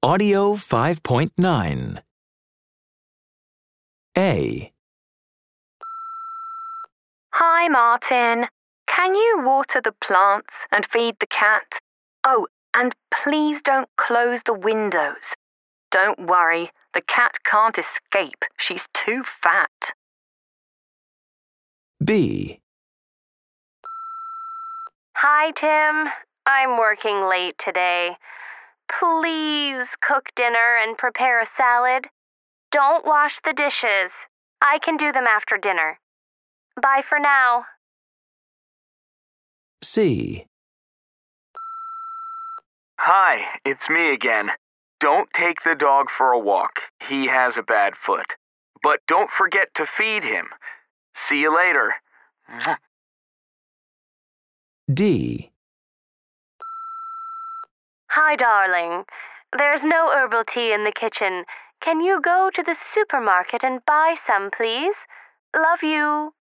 Audio 5.9. A. Hi, Martin. Can you water the plants and feed the cat? Oh, and please don't close the windows. Don't worry, the cat can't escape. She's too fat. B. Hi, Tim. I'm working late today. Please cook dinner and prepare a salad. Don't wash the dishes. I can do them after dinner. Bye for now. C. Hi, it's me again. Don't take the dog for a walk. He has a bad foot. But don't forget to feed him. See you later. D. Hi, darling. There's no herbal tea in the kitchen. Can you go to the supermarket and buy some, please? Love you.